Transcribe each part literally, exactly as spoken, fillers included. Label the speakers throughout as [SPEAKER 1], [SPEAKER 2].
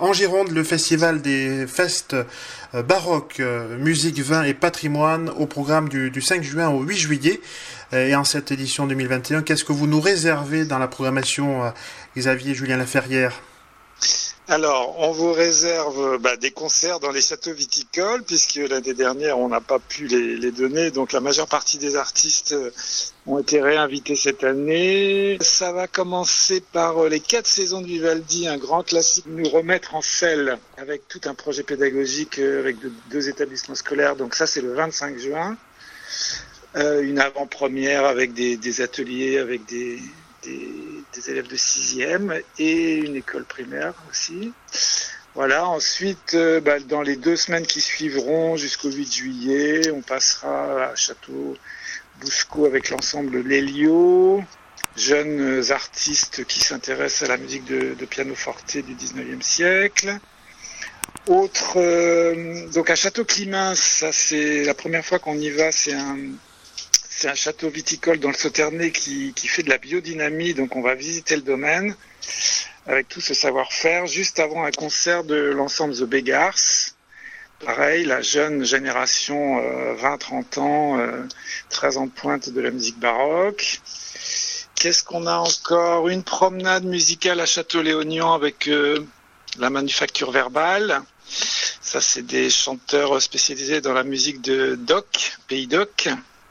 [SPEAKER 1] en Gironde le festival des festes baroques, musique, vin et patrimoine au programme du, du cinq juin au huit juillet. Et en cette édition deux mille vingt et un, qu'est-ce que vous nous réservez dans la programmation, Xavier Julien Laferrière?
[SPEAKER 2] Alors, on vous réserve bah, des concerts dans les châteaux viticoles, puisque l'année dernière, on n'a pas pu les, les donner. Donc, la majeure partie des artistes ont été réinvités cette année. Ça va commencer par les quatre saisons de Vivaldi, un grand classique, nous remettre en selle avec tout un projet pédagogique avec deux, deux établissements scolaires. Donc, ça, c'est le vingt-cinq juin. Euh, une avant-première avec des, des ateliers, avec des... Des, des élèves de sixième et une école primaire aussi. Voilà. Ensuite, euh, bah, dans les deux semaines qui suivront jusqu'au huit juillet, on passera à Château Bousco avec l'ensemble Lélio, jeunes artistes qui s'intéressent à la musique de, de piano forte du dix-neuvième siècle. Autre, euh, donc à Château Climens, ça c'est la première fois qu'on y va, c'est un C'est un château viticole dans le Sauternais qui, qui fait de la biodynamie, donc on va visiter le domaine avec tout ce savoir-faire, juste avant un concert de l'ensemble The Beggars. Pareil, la jeune génération, euh, vingt trente ans, euh, très en pointe de la musique baroque. Qu'est-ce qu'on a encore? Une promenade musicale à Château-Léognan avec euh, la manufacture verbale. Ça, c'est des chanteurs spécialisés dans la musique de Doc, Pays Doc.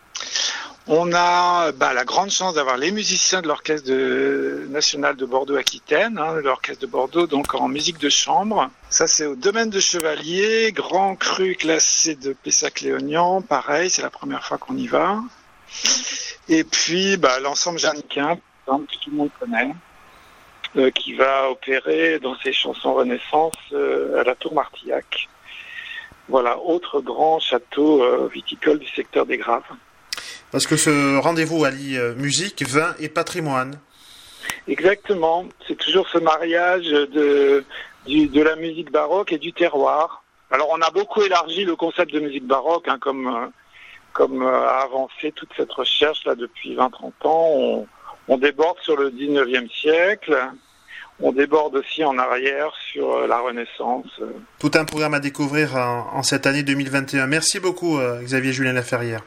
[SPEAKER 2] On a bah, la grande chance d'avoir les musiciens de l'Orchestre de, national de Bordeaux-Aquitaine, hein, l'Orchestre de Bordeaux, donc en musique de chambre. Ça, c'est au domaine de Chevalier, grand cru classé de Pessac-Léognan, pareil, c'est la première fois qu'on y va. Et puis, bah, l'ensemble Jeannequin, que tout le monde connaît, euh, qui va opérer dans ses chansons Renaissance euh, à la Tour Martillac. Voilà, autre grand château euh, viticole du secteur des Graves.
[SPEAKER 1] Parce que ce rendez-vous allie euh, musique, vin et patrimoine.
[SPEAKER 2] Exactement. C'est toujours ce mariage de, du, de la musique baroque et du terroir. Alors, on a beaucoup élargi le concept de musique baroque, hein, comme, euh, comme euh, a avancé toute cette recherche là depuis vingt trente ans. On, on déborde sur le dix-neuvième siècle. On déborde aussi en arrière sur euh, la Renaissance.
[SPEAKER 1] Tout un programme à découvrir en, en cette année deux mille vingt et un. Merci beaucoup, euh, Xavier Julien Laferrière.